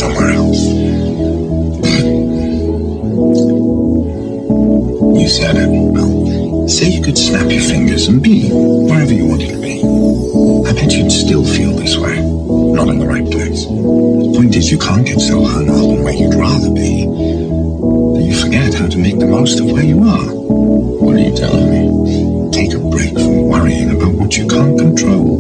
somewhere else. You said it. Well, say you could snap your fingers and be wherever you wanted to be. I bet you'd still feel this way. Not in the right place. The point is, you can't get so hung up on where you'd rather be that you forget how to make the most of where you are. What are you telling me? Take a break from worrying about what you can't control.